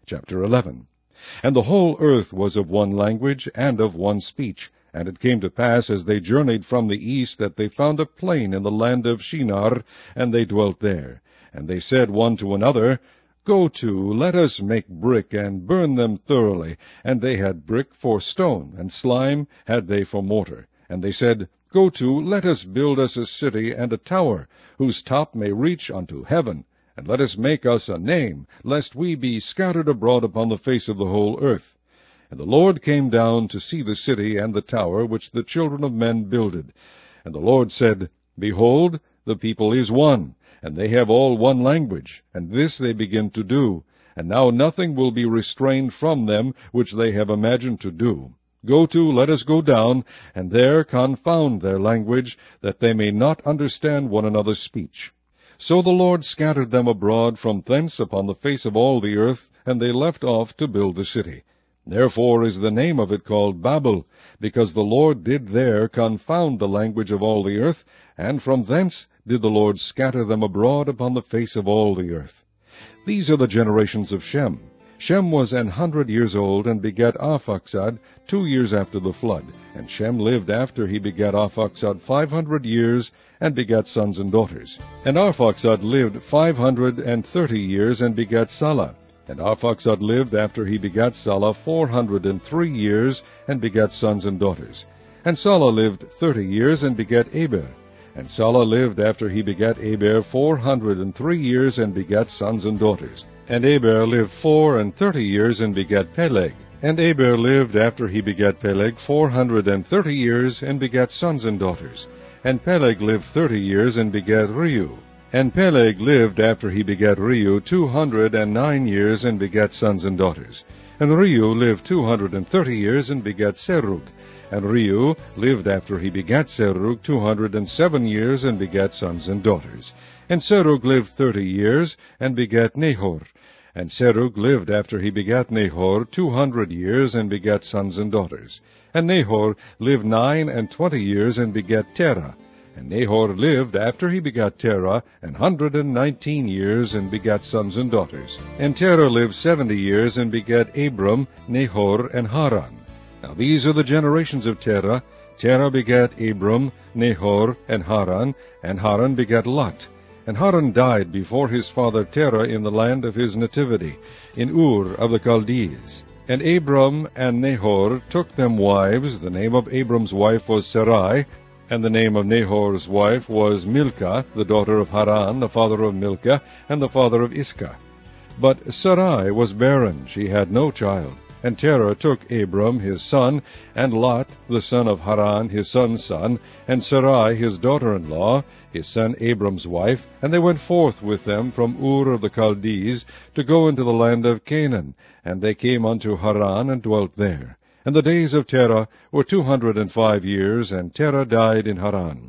Chapter 11. And the whole earth was of one language and of one speech. And it came to pass, as they journeyed from the east, that they found a plain in the land of Shinar, and they dwelt there. And they said one to another, Go to, let us make brick, and burn them thoroughly. And they had brick for stone, and slime had they for mortar. And they said, Go to, let us build us a city and a tower, whose top may reach unto heaven. And let us make us a name, lest we be scattered abroad upon the face of the whole earth. And the Lord came down to see the city and the tower which the children of men builded. And the Lord said, Behold, the people is one, and they have all one language, and this they begin to do. And now nothing will be restrained from them which they have imagined to do. Go to, let us go down, and there confound their language, that they may not understand one another's speech. So the Lord scattered them abroad from thence upon the face of all the earth, and they left off to build the city. Therefore is the name of it called Babel, because the Lord did there confound the language of all the earth, and from thence did the Lord scatter them abroad upon the face of all the earth. These are the generations of Shem. Shem was 100 years old, and begat Arphaxad 2 years after the flood. And Shem lived after he begat Arphaxad 500 years, and begat sons and daughters. And Arphaxad lived 530 years, and begat Salah. And Arphaxad lived after he begat Salah 403 years, and begat sons and daughters. And Salah lived 30 years, and begat Eber. And Salah lived after he begat Eber 403 years, and begat sons and daughters. And Eber lived 34 years, and begat Peleg. And Eber lived after he begat Peleg 430 years, and begat sons and daughters. And Peleg lived 30 years, and begat Reu. And Peleg lived after he begat Reu 209 years, and begat sons and daughters. And Reu lived 230 years, and begat Serug. And Reu lived after he begat Serug 207 years, and begat sons and daughters. And Serug lived 30 years, and begat Nahor. And Serug lived after he begat Nahor 200 years, and begat sons and daughters. And Nahor lived 29 years, and begat Terah. And Nahor lived after he begat Terah 119 years, and begat sons and daughters. And Terah lived 70 years, and begat Abram, Nahor, and Haran. Now these are the generations of Terah. Terah begat Abram, Nahor, and Haran begat Lot. And Haran died before his father Terah in the land of his nativity, in Ur of the Chaldees. And Abram and Nahor took them wives. The name of Abram's wife was Sarai, and the name of Nahor's wife was Milcah, the daughter of Haran, the father of Milcah, and the father of Iscah. But Sarai was barren, she had no child. And Terah took Abram his son, and Lot the son of Haran his son's son, and Sarai his daughter-in-law, his son Abram's wife, and they went forth with them from Ur of the Chaldees to go into the land of Canaan. And they came unto Haran, and dwelt there. And the days of Terah were 205 years, and Terah died in Haran.